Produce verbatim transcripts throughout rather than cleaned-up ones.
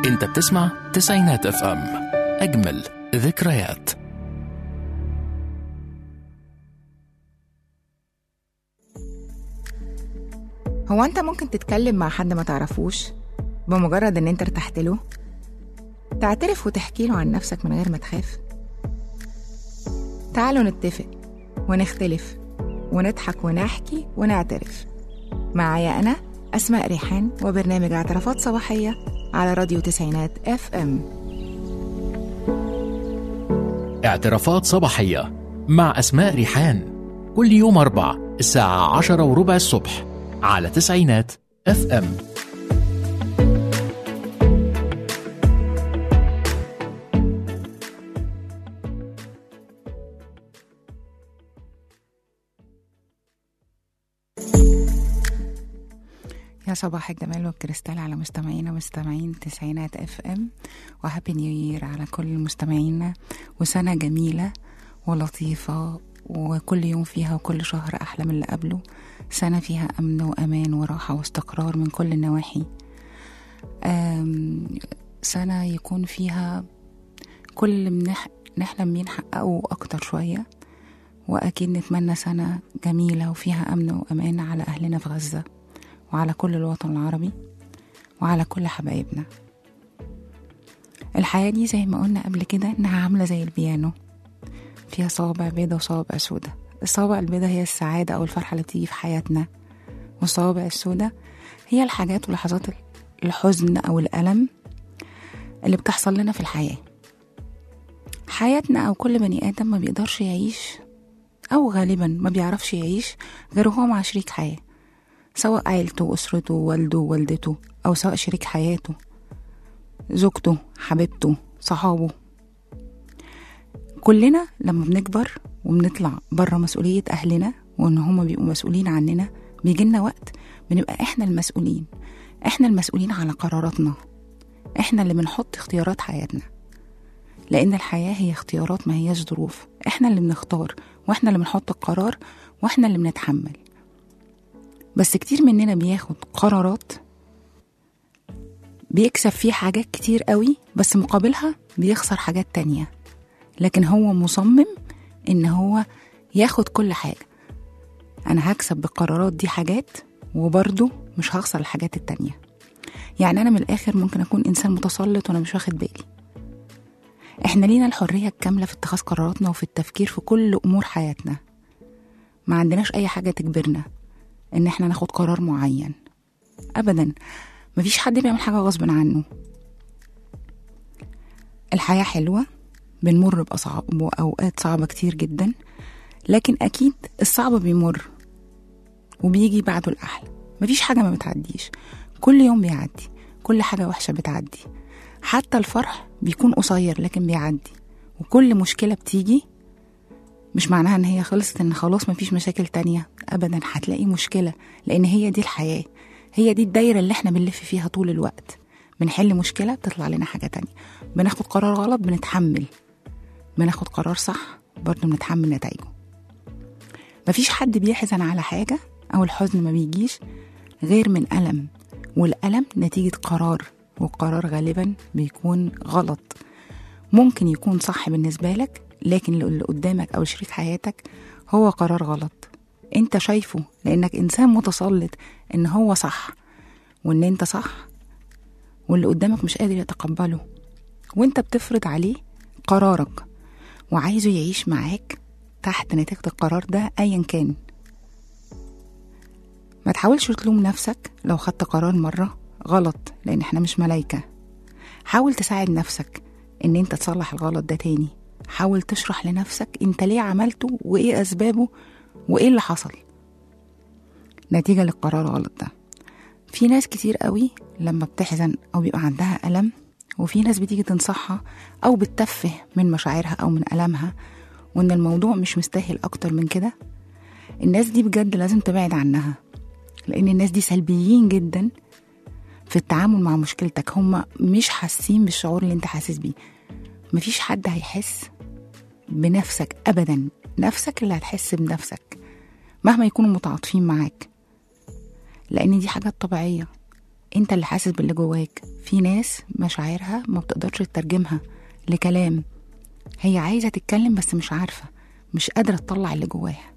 انت بتسمع تسعينات اف ام، اجمل ذكريات. هو انت ممكن تتكلم مع حد ما تعرفوش بمجرد ان انت ارتحت له؟ تعترف وتحكي له عن نفسك من غير ما تخاف؟ تعالوا نتفق ونختلف ونضحك ونحكي ونعترف. معايا انا اسماء ريحان وبرنامج اعترافات صباحية على راديو تسعينات اف ام. اعترافات صباحية مع أسماء ريحان، كل يوم أربع الساعة عشرة وربع الصبح على تسعينات اف ام. يا صباح الجمال والكريستال على مستمعينا ومستمعين تسعينات اف ام، وهابي نيو يير على كل مستمعينا، وسنة جميلة ولطيفة وكل يوم فيها وكل شهر أحلى من اللي قبله. سنة فيها أمن وأمان وراحة واستقرار من كل النواحي. سنة يكون فيها كل اللي منح... نحلم بيه نحققه أكتر شوية، وأكيد نتمنى سنة جميلة وفيها أمن وأمان على أهلنا في غزة وعلى كل الوطن العربي وعلى كل حبايبنا. الحياة دي زي ما قلنا قبل كده إنها عاملة زي البيانو، فيها صوابع بيضة وصوابع سودة. الصوابع البيضة هي السعادة أو الفرحة اللي بتيجي في حياتنا، والصوابع السودة هي الحاجات ولحظات الحزن أو الألم اللي بتحصل لنا في الحياة. حياتنا أو كل بني آدم ما بيقدرش يعيش، أو غالبا ما بيعرفش يعيش غير هو مع شريك حياة، سواء عيلته وأسرته ووالده ووالدته، أو سواء شريك حياته زوجته حبيبته صحابه. كلنا لما بنكبر وبنطلع برا مسؤولية أهلنا وإن هما بيبقوا مسؤولين عننا، بيجينا وقت بنبقى إحنا المسؤولين، إحنا المسؤولين على قراراتنا، إحنا اللي بنحط اختيارات حياتنا، لأن الحياة هي اختيارات ما هياش ظروف. إحنا اللي بنختار وإحنا اللي بنحط القرار وإحنا اللي بنتحمل. بس كتير مننا بياخد قرارات بيكسب فيه حاجات كتير قوي، بس مقابلها بيخسر حاجات تانية، لكن هو مصمم إن هو ياخد كل حاجة. أنا هكسب بالقرارات دي حاجات وبرضو مش هخسر الحاجات التانية. يعني أنا من الآخر ممكن أكون إنسان متسلط وأنا مش واخد بالي. إحنا لينا الحرية الكاملة في اتخاذ قراراتنا وفي التفكير في كل أمور حياتنا. ما عندناش أي حاجة تجبرنا إن إحنا ناخد قرار معين أبدا. مفيش حد بيعمل حاجة غصب عنه. الحياة حلوة، بنمر بأصعب وأوقات صعبة كتير جدا، لكن أكيد الصعب بيمر وبيجي بعده الأحلى. مفيش حاجة ما بتعديش، كل يوم بيعدي، كل حاجة وحشة بتعدي، حتى الفرح بيكون قصير لكن بيعدي. وكل مشكلة بتيجي مش معناها ان هي خلصت، ان خلاص مفيش مشاكل تانية ابدا. هتلاقي مشكلة، لان هي دي الحياة، هي دي الدايرة اللي احنا بنلف فيها طول الوقت. بنحل مشكلة بتطلع لنا حاجة تانية، بناخد قرار غلط بنتحمل، بناخد قرار صح برضو بنتحمل نتائجه. مفيش حد بيحزن على حاجة او الحزن ما بيجيش غير من ألم، والألم نتيجة قرار، والقرار غالبا بيكون غلط. ممكن يكون صح بالنسبة لك، لكن اللي قدامك أو شريك حياتك هو قرار غلط. انت شايفه لأنك إنسان متسلط إن هو صح وإن انت صح، واللي قدامك مش قادر يتقبله، وانت بتفرض عليه قرارك وعايزه يعيش معاك تحت نتيجة القرار ده أيا كان. ما تحاولش تلوم نفسك لو خدت قرار مرة غلط، لأن احنا مش ملايكة. حاول تساعد نفسك إن انت تصلح الغلط ده تاني. حاول تشرح لنفسك انت ليه عملته وايه اسبابه وايه اللي حصل نتيجة للقرار غلط ده. في ناس كتير قوي لما بتحزن او بيبقى عندها ألم، وفي ناس بتيجي تنصحها او بتتفه من مشاعرها او من ألمها، وان الموضوع مش مستاهل اكتر من كده. الناس دي بجد لازم تبعد عنها، لان الناس دي سلبيين جدا في التعامل مع مشكلتك. هم مش حاسين بالشعور اللي انت حاسس بيه. مفيش حد هيحس بنفسك أبدا، نفسك اللي هتحس بنفسك مهما يكونوا متعاطفين معاك، لأن دي حاجات طبيعية. انت اللي حاسس باللي جواك. في ناس مشاعرها ما بتقدرش تترجمها لكلام، هي عايزة تتكلم بس مش عارفة، مش قادرة تطلع اللي جواها.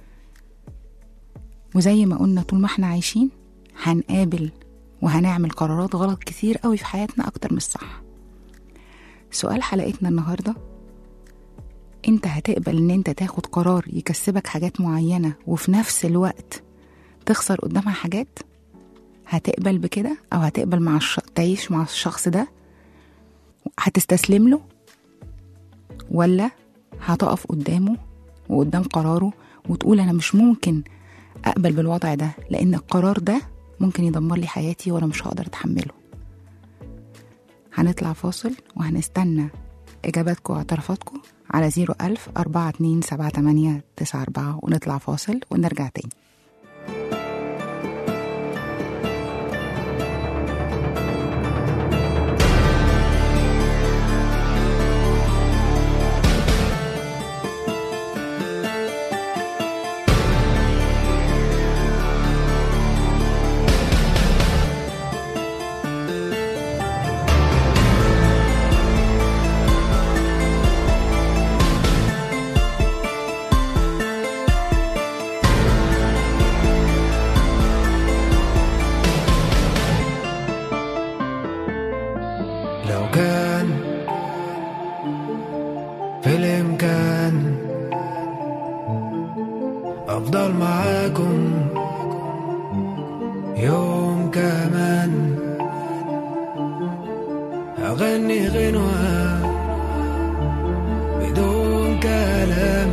وزي ما قلنا طول ما احنا عايشين هنقابل وهنعمل قرارات غلط كتير قوي في حياتنا أكتر من الصح. سؤال حلقتنا النهاردة، انت هتقبل ان انت تاخد قرار يكسبك حاجات معينة وفي نفس الوقت تخسر قدامها حاجات؟ هتقبل بكده او هتقبل مع الش... تعيش مع الشخص ده هتستسلم له، ولا هتقف قدامه وقدام قراره وتقول انا مش ممكن اقبل بالوضع ده لان القرار ده ممكن يدمر لي حياتي وانا مش هقدر اتحمله؟ هنطلع فاصل وهنستنى اجاباتكم واعترافاتكم على زيرو ألف أربعة اتنين سبعة تمانية تسعة أربعة، ونطلع فاصل ونرجع تاني. أفضل معاكم يوم كمان، أغني غنوة بدون كلام،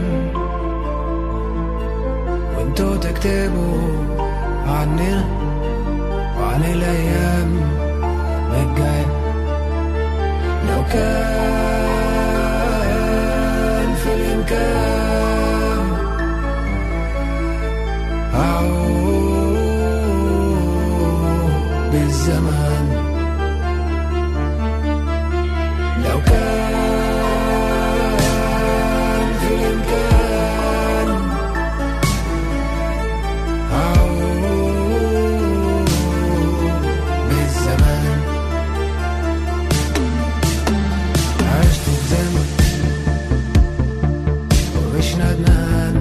وانتو تكتبوا عننا وعن الأيام الجاية. لو كان في الإمكان أعود بالزمان، لو كان في الإمكان أعود بالزمان. عشت في زمن ومش ندمان،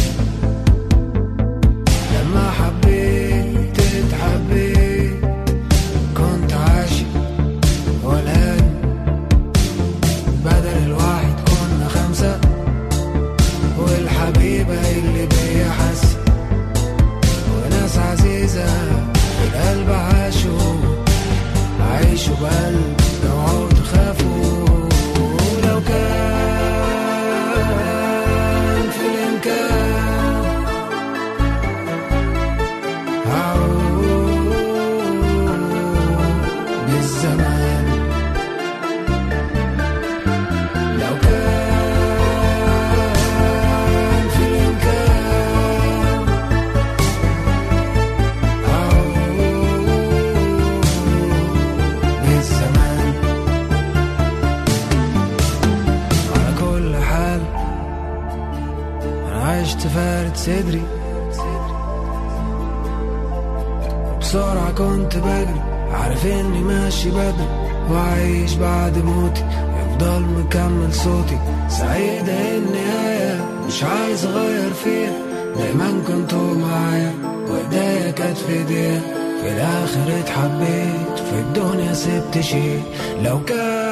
لما حبيت اتحبيت، كنت عاشق والآن بدل الواحد كنا خمسة، والحبيبة اللي بيا حس، وناس عزيزة في القلب عاشوا، عيشوا بقلب اوعوا تخافوا. لو كان في الإمكان أعود بالزمان، لو كان في الإمكان أعود بالزمان. على كل حال أنا عشت فارد صدري، بسرعة كنت بجري، عارف اني ماشي بدري، وعايش بعد موتي يفضل مكمل صوتي. سعيدة النهاية مش عايز اغير فيها، دايما كنتوا معايا وايديا كانت في ايديا، في الاخر اتحبيت في الدنيا سبت شي. لو كان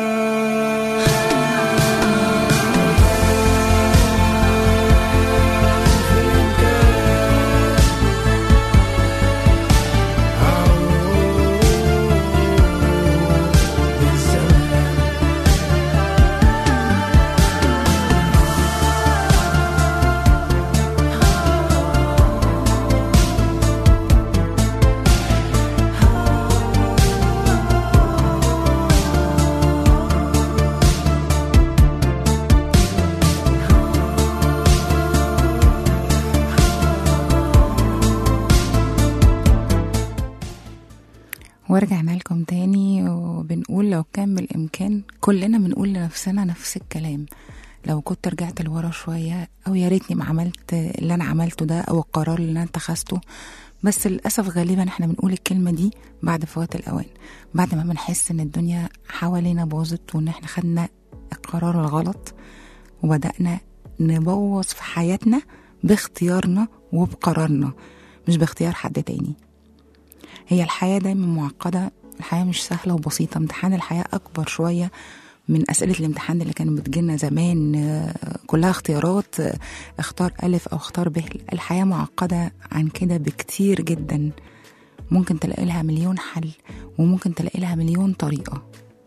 ورجعنا لكم تاني وبنقول لو كان بالإمكان، كلنا بنقول لنفسنا نفس الكلام. لو كنت رجعت لورا شوية، أو يا ريتني ما عملت اللي أنا عملته ده، أو القرار اللي أنا اتخذته بس للأسف غالبا احنا بنقول الكلمة دي بعد فوات الأوان، بعد ما بنحس ان الدنيا حوالينا باظت وان احنا خدنا القرار الغلط وبدأنا نبوظ في حياتنا باختيارنا وبقرارنا مش باختيار حد تاني. هي الحياة دايما معقدة، الحياة مش سهلة وبسيطة. امتحان الحياة أكبر شوية من أسئلة الامتحان اللي كانت بتجينا زمان كلها اختيارات، اختار ألف أو اختار ب. الحياة معقدة عن كده بكتير جدا، ممكن تلاقي لها مليون حل وممكن تلاقي لها مليون طريقة.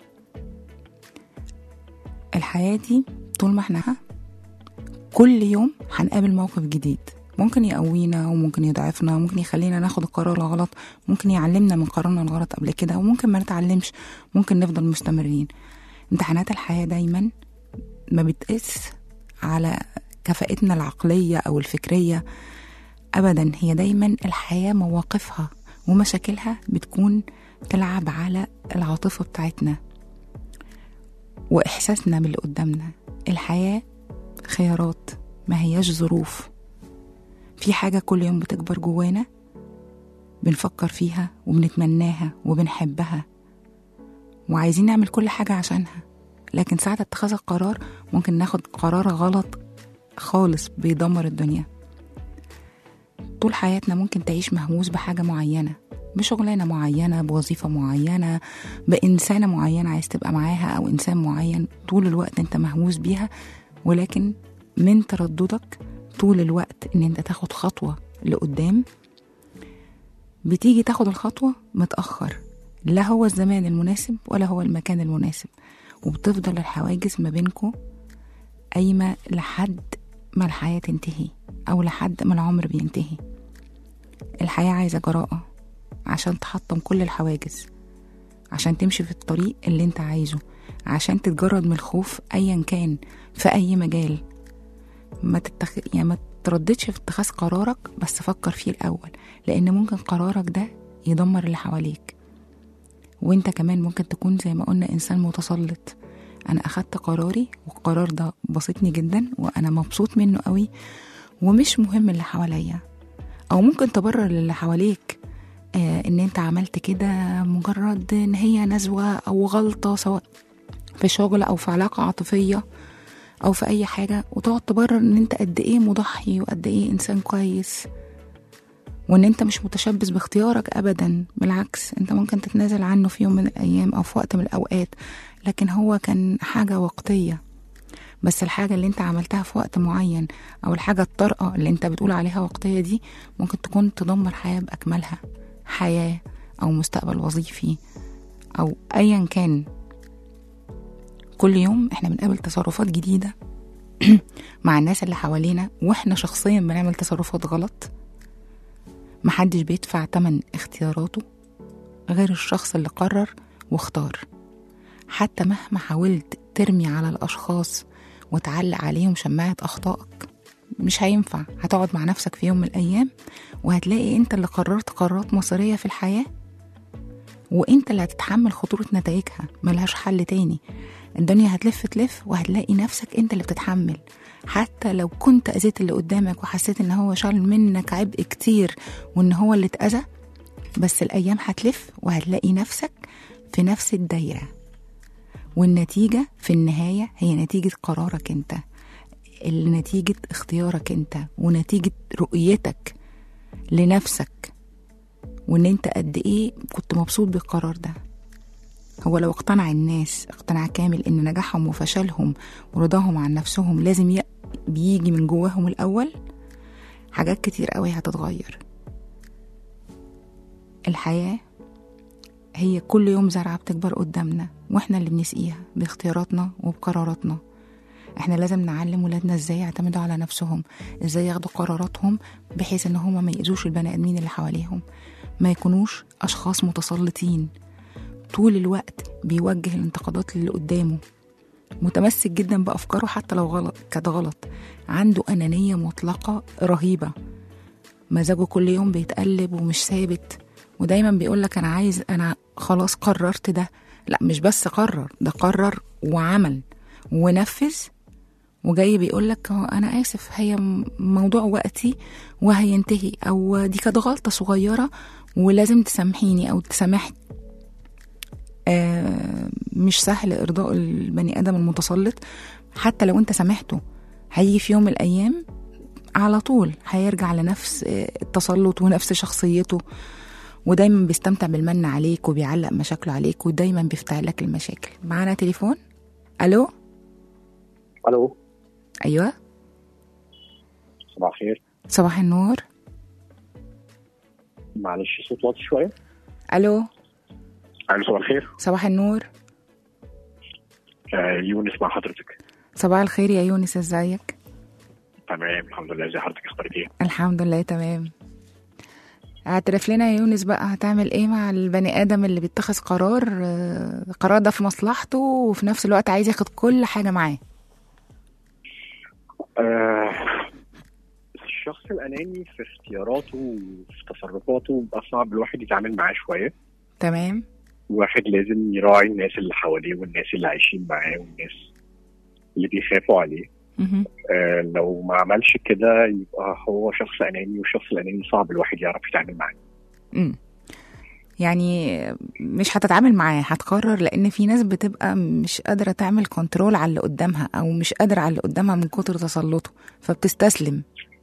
الحياة دي طول ما احنا كل يوم هنقابل موقف جديد، ممكن يقوينا وممكن يضعفنا، ممكن يخلينا ناخد القرار الغلط، ممكن يعلمنا من قرارنا الغلط قبل كده، وممكن ما نتعلمش، ممكن نفضل مستمرين. امتحانات الحياة دايما ما بتقيس على كفاءتنا العقلية أو الفكرية أبدا، هي دايما الحياة مواقفها ومشاكلها بتكون تلعب على العاطفة بتاعتنا وإحساسنا باللي قدامنا. الحياة خيارات ما هياش ظروف، في حاجة كل يوم بتكبر جوانا بنفكر فيها وبنتمناها وبنحبها وعايزين نعمل كل حاجة عشانها، لكن ساعة اتخاذ القرار ممكن ناخد قرار غلط خالص بيدمر الدنيا. طول حياتنا ممكن تعيش مهووس بحاجة معينة، بشغلانة معينة، بوظيفة معينة، بإنسانة معينة عايز تبقى معاها أو إنسان معين طول الوقت انت مهووس بيها، ولكن من ترددك طول الوقت ان انت تاخد خطوة لقدام بتيجي تاخد الخطوة متأخر، لا هو الزمان المناسب ولا هو المكان المناسب، وبتفضل الحواجز ما بينكو قايمة لحد ما الحياة تنتهي أو لحد ما العمر بينتهي. الحياة عايزة جراءة عشان تحطم كل الحواجز، عشان تمشي في الطريق اللي انت عايزه، عشان تتجرد من الخوف أيا كان في أي مجال. ما تتخ... يعني ما ترددش في اتخاذ قرارك، بس فكر فيه الأول، لأن ممكن قرارك ده يدمر اللي حواليك، وانت كمان ممكن تكون زي ما قلنا إنسان متسلط. أنا أخدت قراري والقرار ده بسطني جدا وأنا مبسوط منه قوي ومش مهم اللي حواليا، أو ممكن تبرر للي حواليك آه إن انت عملت كده مجرد إن هي نزوة أو غلطة، سواء في شغل أو في علاقة عاطفية أو في أي حاجة، وتقعد تبرر إن انت قد إيه مضحي وقد إيه إنسان كويس وإن انت مش متشبث باختيارك أبدا. بالعكس، انت ممكن تتنازل عنه في يوم من الأيام أو في وقت من الأوقات، لكن هو كان حاجة وقتية. بس الحاجة اللي انت عملتها في وقت معين أو الحاجة الطارئة اللي انت بتقول عليها وقتية دي ممكن تكون تدمر حياة بأكملها، حياة أو مستقبل وظيفي أو أيا كان. كل يوم احنا بنقابل تصرفات جديدة مع الناس اللي حوالينا، واحنا شخصيا بنعمل تصرفات غلط. محدش بيدفع تمن اختياراته غير الشخص اللي قرر واختار. حتى مهما حاولت ترمي على الأشخاص وتعلق عليهم شماعة أخطائك مش هينفع. هتقعد مع نفسك في يوم من الأيام وهتلاقي انت اللي قررت قرارات مصيرية في الحياة، وانت اللي هتتحمل خطورة نتائجها، ملهاش حل تاني. الدنيا هتلف تلف وهتلاقي نفسك انت اللي بتتحمل، حتى لو كنت أذيت اللي قدامك وحسيت ان هو شال منك عبء كتير وان هو اللي اتأذى، بس الأيام هتلف وهتلاقي نفسك في نفس الدايرة، والنتيجة في النهاية هي نتيجة قرارك انت، نتيجة اختيارك انت، ونتيجة رؤيتك لنفسك، وان انت قد ايه كنت مبسوط بالقرار ده. هو لو اقتنع الناس اقتناع كامل ان نجاحهم وفشلهم ورضاهم عن نفسهم لازم ي... بيجي من جواهم الأول، حاجات كتير قوي هتتغير. الحياة هي كل يوم زرعة بتكبر قدامنا، واحنا اللي بنسقيها باختياراتنا وبقراراتنا. احنا لازم نعلم ولادنا ازاي يعتمدوا على نفسهم، ازاي ياخدوا قراراتهم بحيث ان هما ما يأذوش البني ادمين اللي حواليهم، ما يكونوش اشخاص متسلطين طول الوقت بيوجه الانتقادات اللي قدامه، متمسك جدا بأفكاره حتى لو غلط كانت غلط، عنده أنانية مطلقة رهيبة، مزاجه كل يوم بيتقلب ومش ثابت، ودايما بيقولك أنا عايز، أنا خلاص قررت ده. لا، مش بس قرر، ده قرر وعمل ونفذ وجاي بيقولك هو أنا آسف، هي موضوع وقتي وهينتهي، أو دي كانت غلطة صغيرة ولازم تسامحيني أو تسامحني. آه مش سهل إرضاء البني آدم المتسلط، حتى لو أنت سامحته هيجي في يوم من الأيام على طول هيرجع لنفس التسلط ونفس شخصيته، ودايما بيستمتع بالمن عليك وبيعلق مشاكله عليك ودايما بيفتح لك المشاكل. معانا تليفون. ألو. الو. أيوة. صباح الخير. صباح النور. معلش صوت واطي شويه. ألو. الو صباح الخير. صباح النور. آه يونس مع حضرتك. صباح الخير يا يونس، ازيك؟ تمام الحمد لله. ازي حضرتك، اخبارك ايه؟ الحمد لله تمام. اعترف لنا يا يونس بقى، هتعمل ايه مع البني ادم اللي بيتخذ قرار القرار ده في مصلحته وفي نفس الوقت عايز ياخد كل حاجه معاه؟ آه الشخص الاناني في اختياراته وفي تصرفاته بقى صعب الواحد يتعامل معاه شويه. تمام. الواحد لازم يراعي الناس اللي حواليه والناس اللي عايشين معاه والناس اللي بيخافوا عليه. آه لو ما عملش كده يبقى هو شخص اناني، والشخص الاناني صعب الواحد يعرف يتعامل معاه. امم يعني مش هتتعامل معاه، هتقرر، لان في ناس بتبقى مش قادره تعمل كنترول على اللي قدامها او مش قادره على اللي قدامها من كتر تسلطه فبتستسلم.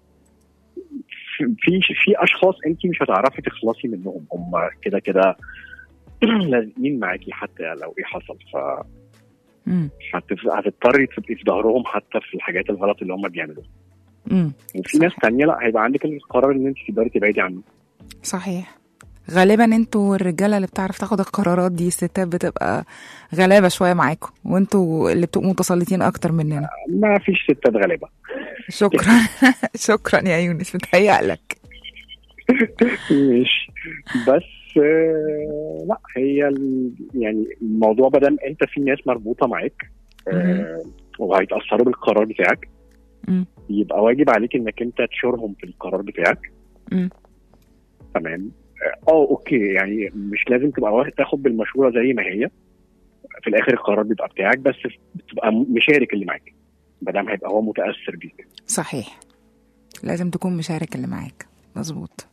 في في اشخاص انت مش هتعرفي تخلصي منهم، هم كده كده لازمين معاكي حتى لو ايه حصل. ف امم هتضطري تبقي في ظهرهم حتى في الحاجات الغلط اللي هم بيعملوها. امم وفي ناس تانية لا، هيبقى عندك القرار ان انت تقدري تبعدي عنه. صحيح. غالبا انتوا الرجاله اللي بتعرف تاخد القرارات دي، الستات بتبقى غلابه شويه معاكم، وانتوا اللي بتبقوا متسلطين اكتر مننا. ما فيش ستات غلابه. شكرا. شكرا يا يونس، متهيألك. ماشي. بس آه لا، هي يعني الموضوع بدل انت في ناس مربوطه معاك آه وهيتاثروا بالقرار بتاعك، م. يبقى واجب عليك انك انت تشورهم في القرار بتاعك. م. تمام. اه اوكي، يعني مش لازم تبقى تاخد بالمشوره زي ما هي، في الاخر القرار بيبقى بتاعك، بس بتبقى مشارك اللي معاك مادام هيبقى هو متاثر بيك. صحيح، لازم تكون مشارك اللي معاك. مظبوط.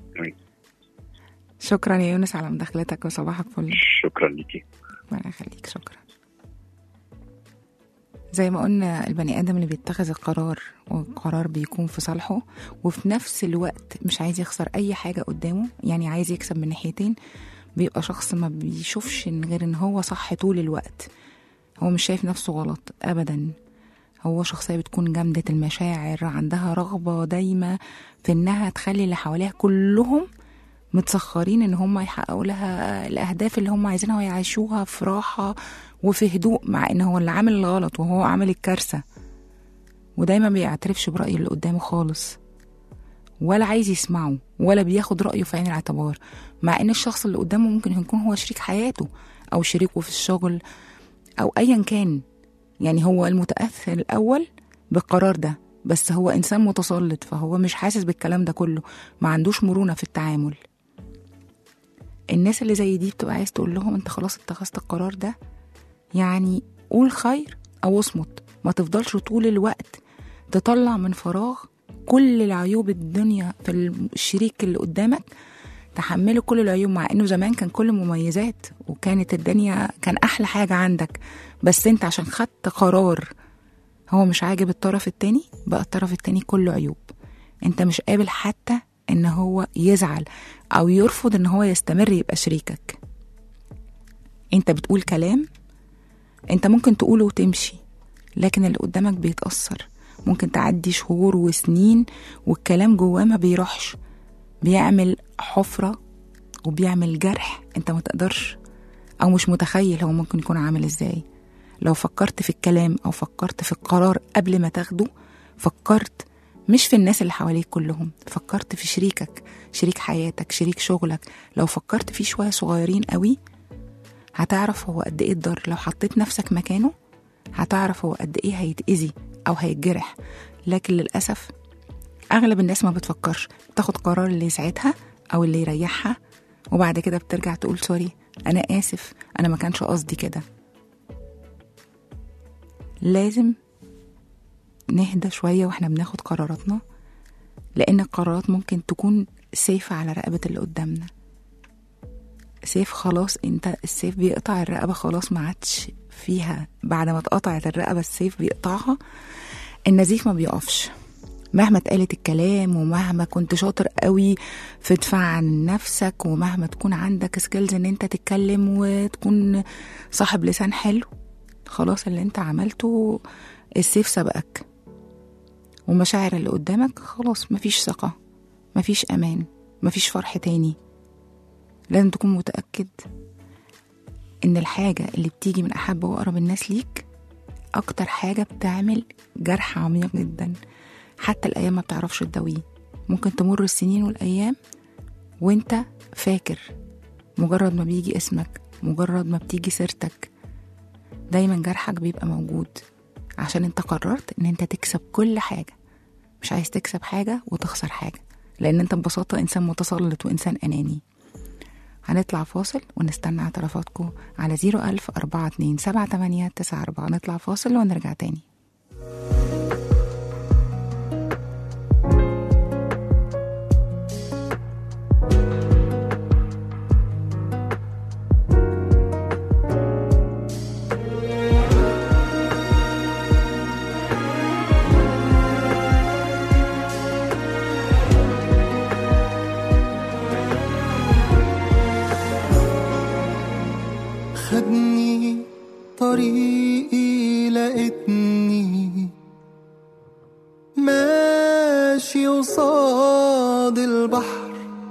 شكرا يا يونس على مداخلتك، وصباحك فل. شكرا ليكي. ربنا يخليك. شكرا. زي ما قلنا، البني آدم اللي بيتخذ القرار والقرار بيكون في صالحه، وفي نفس الوقت مش عايز يخسر أي حاجة قدامه، يعني عايز يكسب من ناحيتين، بيبقى شخص ما بيشوفش غير إن هو صح طول الوقت. هو مش شايف نفسه غلط أبدا. هو شخصية بتكون جامدة المشاعر، عندها رغبة دايمة في إنها تخلي اللي حواليها كلهم متسخرين إن هم يحققوا لها الأهداف اللي هم عايزينها ويعيشوها في راحة وفي هدوء، مع إن هو اللي عامل الغلط وهو عامل الكارثة. ودايما بيعترفش برأي اللي قدامه خالص، ولا عايز يسمعه، ولا بياخد رأيه في عين الاعتبار، مع إن الشخص اللي قدامه ممكن يكون هو شريك حياته أو شريكه في الشغل أو أيا كان. يعني هو المتأثر الأول بالقرار ده، بس هو إنسان متسلط، فهو مش حاسس بالكلام ده كله، ما عندوش مرونة في التعامل. الناس اللي زي دي بتبقى عايز تقول لهم انت خلاص اتخذت القرار ده، يعني قول خير او اصمت، ما تفضلش طول الوقت تطلع من فراغ كل العيوب الدنيا في الشريك اللي قدامك، تحمله كل العيوب، مع انه زمان كان كل مميزات وكانت الدنيا كان احلى حاجة عندك، بس انت عشان خدت قرار هو مش عاجب الطرف التاني، بقى الطرف التاني كله عيوب. انت مش قابل حتى ان هو يزعل او يرفض ان هو يستمر يبقى شريكك. انت بتقول كلام انت ممكن تقوله وتمشي، لكن اللي قدامك بيتأثر. ممكن تعدي شهور وسنين والكلام جواه ما بيروحش، بيعمل حفرة وبيعمل جرح انت ما تقدرش او مش متخيل هو ممكن يكون عامل ازاي. لو فكرت في الكلام او فكرت في القرار قبل ما تاخده، فكرت مش في الناس اللي حواليك كلهم، فكرت في شريكك، شريك حياتك، شريك شغلك. لو فكرت فيه شوية صغيرين قوي هتعرف هو قد ايه الضر. لو حطيت نفسك مكانه هتعرف هو قد ايه هيتأذي او هيتجرح. لكن للأسف اغلب الناس ما بتفكرش، بتاخد قرار اللي يساعدها او اللي يريحها، وبعد كده بترجع تقول سوري، انا اسف، انا ما كانش قصدي كده. لازم نهدى شوية واحنا بناخد قراراتنا، لأن القرارات ممكن تكون سيف على رقبة اللي قدامنا. سيف خلاص، انت السيف بيقطع الرقبة، خلاص ما عادش فيها، بعد ما اتقطعت الرقبة السيف بيقطعها، النزيف ما بيقفش مهما اتقالت الكلام، ومهما كنت شاطر قوي في دفاع عن نفسك، ومهما تكون عندك سكيلز ان انت تتكلم وتكون صاحب لسان حلو، خلاص اللي انت عملته السيف سبقك، ومشاعر اللي قدامك خلاص مفيش ثقة، مفيش امان، مفيش فرح تاني. لازم تكون متأكد ان الحاجة اللي بتيجي من احب واقرب الناس ليك اكتر حاجة بتعمل جرح عميق جدا، حتى الايام ما بتعرفش تداويه. ممكن تمر السنين والايام وانت فاكر، مجرد ما بيجي اسمك، مجرد ما بتيجي سيرتك، دايما جرحك بيبقى موجود، عشان انت قررت ان انت تكسب كل حاجة، مش عايز تكسب حاجة وتخسر حاجة، لان انت ببساطة انسان متسلط وانسان اناني. هنطلع فاصل ونستنى اعترافاتكم على زيرو ألف أربعة اتنين سبعة تمانية تسعة أربعة. نطلع فاصل ونرجع تاني. خدني طريقي لقيتني ماشي قصاد البحر،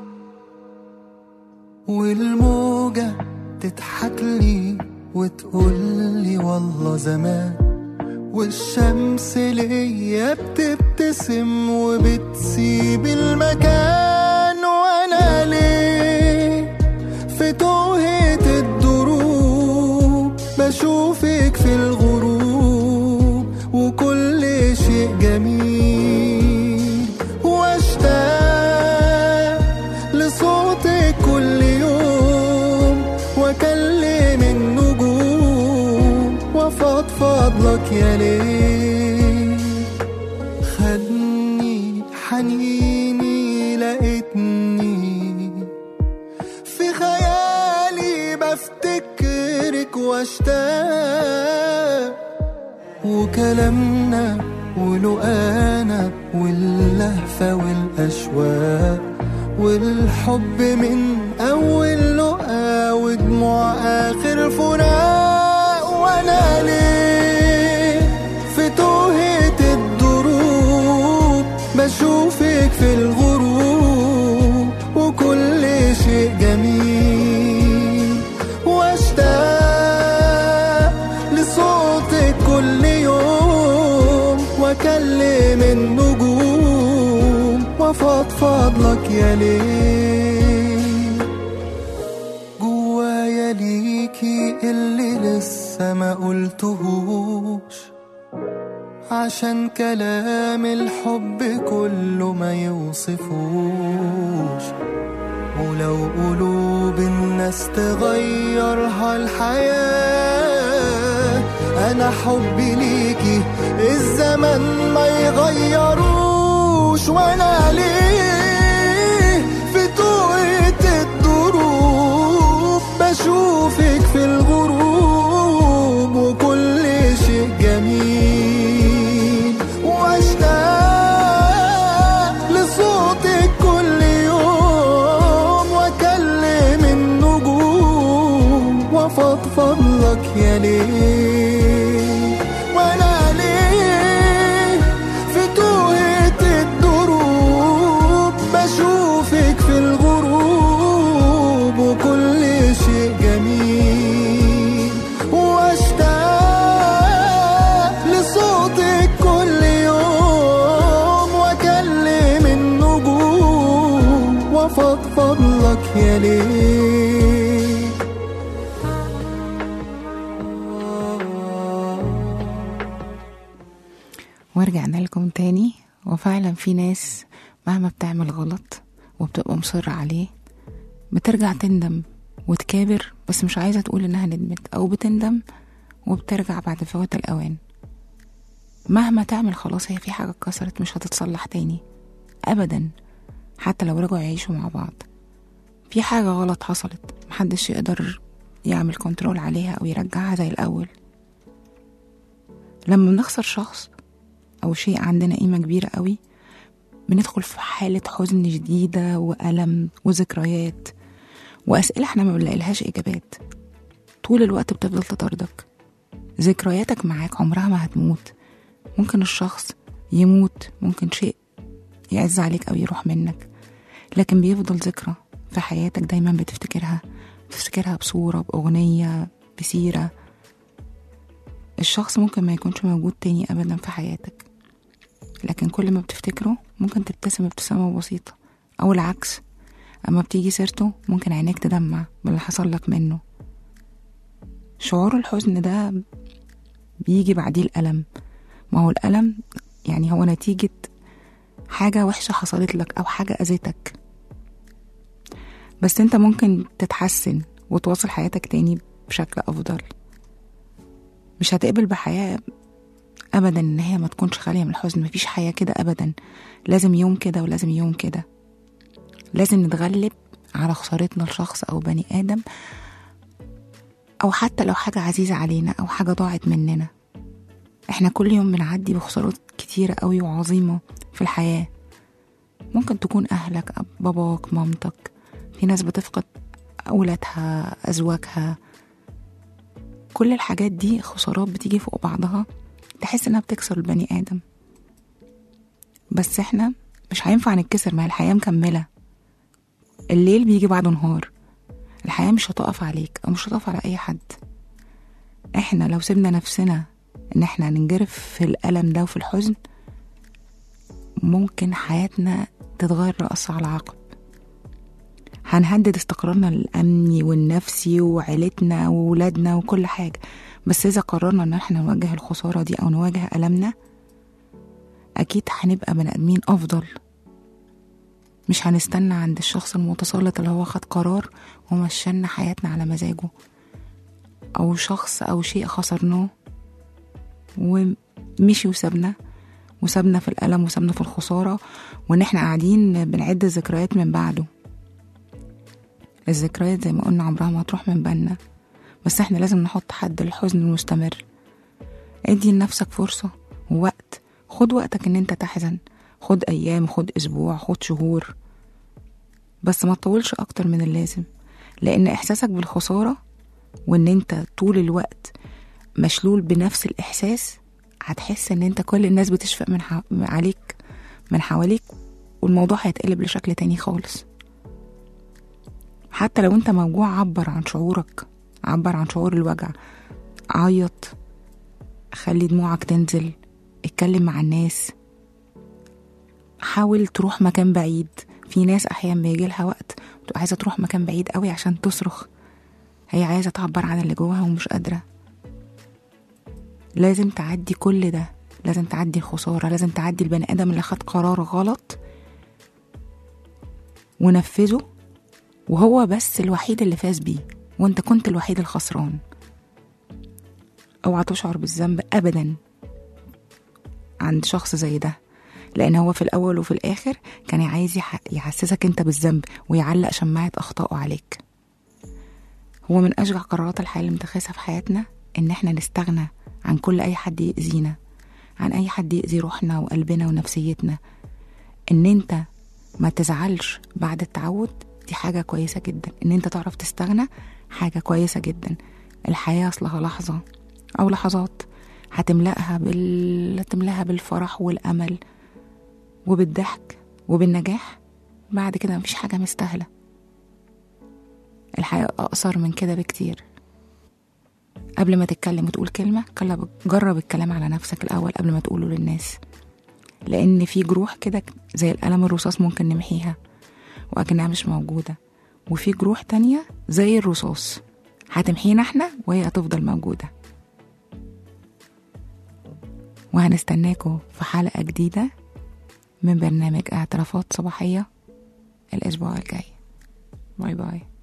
والموجة تضحكلي وتقولي والله زمان، والشمس ليا بتبتسم وبتسيب المكان، وانا ليه في توهة الدروب بشوفك في الغروب، وكل شيء جميل، واشتاق لصوتك كل يوم، واكلم النجوم وافضفض لك يا ليل. خدني حنيني لقيتني في خيالي بفتكرك واشتاق، وكلامنا ولقانا واللهفة والأشواق، والحب من أول لقا ودموع آخر فراق، وأنا ليه في توهة الدروب بشوفك في الغروب، وكل شيء جميل، واشتاق لصوتك كل يوم، واكلم النجوم وافضفض لك يا ليل. جوايا ليكي اللي لسه ما قلتهوش، عشان كلام الحب كله ما يوصفوش، ولو قلوب الناس تغيرها الحياة، أنا حبي ليكي الزمن ما يغيروش، وأنا ليه في توقيت الدروب بشوفك في الغروب، وكل شيء جميل، واشتاق لصوتك كل يوم، واكلم النجوم وافضفض لك يا ليل، وانا ليه في توهة الدروب بشوفك في الغروب، وكل شيء جميل، واشتاق لصوتك كل يوم، واكلم النجوم وافضفض لك يا ليل. ورجعنا لكم تاني. وفعلا في ناس مهما بتعمل غلط وبتبقى مصرة عليه بترجع تندم وتكابر، بس مش عايزة تقول انها ندمت، او بتندم وبترجع بعد فوات الاوان. مهما تعمل خلاص هي في حاجة اتكسرت مش هتتصلح تاني أبدا. حتى لو رجعوا يعيشوا مع بعض في حاجة غلط حصلت، محدش يقدر يعمل كنترول عليها أو يرجعها زي الأول. لما بنخسر شخص أو شيء عندنا قيمة كبيرة قوي بندخل في حالة حزن جديدة وألم وذكريات وأسئلة احنا ما بنلاقيلهاش إجابات، طول الوقت بتفضل تطاردك. ذكرياتك معاك عمرها ما هتموت، ممكن الشخص يموت، ممكن شيء يعز عليك أو يروح منك، لكن بيفضل ذكرى في حياتك دايما بتفتكرها، بتفتكرها بصورة، بأغنية، بسيرة. الشخص ممكن ما يكونش موجود تاني أبدا في حياتك، لكن كل ما بتفتكره ممكن تبتسم ابتسامة بسيطة، أو العكس أما بتيجي سيرته ممكن عينيك تدمع باللي حصل لك منه. شعور الحزن ده بيجي بعديه الألم، ما هو الألم يعني هو نتيجة حاجة وحشة حصلت لك أو حاجة أذيتك، بس انت ممكن تتحسن وتواصل حياتك تاني بشكل أفضل. مش هتقبل بحياة أبدا إن هي ما تكونش خالية من الحزن، مفيش حياة كده أبدا، لازم يوم كده ولازم يوم كده. لازم نتغلب على خسارتنا لشخص أو بني آدم، أو حتى لو حاجة عزيزة علينا أو حاجة ضاعت مننا. احنا كل يوم بنعدي بخسارات كتيرة قوي وعظيمة في الحياة، ممكن تكون أهلك، باباك، مامتك، في ناس بتفقد أولادها، أزواجها. كل الحاجات دي خسارات بتيجي فوق بعضها تحس إنها بتكسر البني آدم، بس احنا مش هينفع نتكسر، ما الحياة مكملة، الليل بيجي بعده نهار، الحياة مش هتقف عليك أو مش هتقف على أي حد. احنا لو سيبنا نفسنا إن احنا ننجرف في الألم ده وفي الحزن ممكن حياتنا تتغير رأس على عقب، هنهدد استقرارنا الأمني والنفسي وعيلتنا وولادنا وكل حاجة. بس إذا قررنا إن احنا نواجه الخسارة دي أو نواجه ألمنا أكيد هنبقى بني آدمين أفضل، مش هنستنى عند الشخص المتسلط اللي هو خد قرار ومشينا حياتنا على مزاجه، أو شخص أو شيء خسرناه ومشي وسابنا وسابنا في الألم وسابنا في الخسارة، وإن احنا قاعدين بنعد الذكريات من بعده. الذكريات زي ما قلنا عمرها ما هتروح من بالنا، بس احنا لازم نحط حد للحزن المستمر. ادي لنفسك فرصة ووقت، خد وقتك ان انت تحزن، خد ايام، خد اسبوع، خد شهور، بس ما تطولش اكتر من اللازم، لان احساسك بالخسارة وان انت طول الوقت مشلول بنفس الاحساس هتحس ان انت كل الناس بتشفق من ح... عليك من حواليك، والموضوع هيتقلب لشكل تاني خالص. حتى لو انت موجوع عبر عن شعورك، عبر عن شعور الوجع، عيط، خلي دموعك تنزل، اتكلم مع الناس، حاول تروح مكان بعيد. في ناس احيانا بيجي لها وقت بتبقى عايزه تروح مكان بعيد قوي عشان تصرخ، هي عايزه تعبر عن اللي جواها ومش قادره. لازم تعدي كل ده، لازم تعدي الخساره، لازم تعدي البني ادم اللي خد قرار غلط ونفذه وهو بس الوحيد اللي فاز بيه وانت كنت الوحيد الخسران. اوعى تشعر بالذنب ابدا عند شخص زي ده، لان هو في الاول وفي الاخر كان عايز يحسسك انت بالذنب ويعلق شماعة اخطائه عليك. هو من اشجع قرارات الحياة اللي متخذها في حياتنا ان احنا نستغنى عن كل اي حد يأذينا، عن اي حد يأذي روحنا وقلبنا ونفسيتنا. ان انت ما تزعلش بعد التعود دي حاجة كويسة جدا، ان انت تعرف تستغنى حاجة كويسة جدا. الحياة اصلها لحظة او لحظات هتملأها بال... هتملأها بالفرح والامل وبالضحك وبالنجاح، بعد كده مفيش حاجة مستاهلة. الحياة اقصر من كده بكتير. قبل ما تتكلم وتقول كلمة جرب الكلام على نفسك الاول قبل ما تقوله للناس، لان في جروح كده زي القلم الرصاص ممكن نمحيها وأكنها مش موجودة، وفي جروح تانية زي الرصاص هتمحينا احنا وهي هتفضل موجودة. وهنستناكم في حلقة جديدة من برنامج اعترافات صباحية الأسبوع الجاي. باي باي.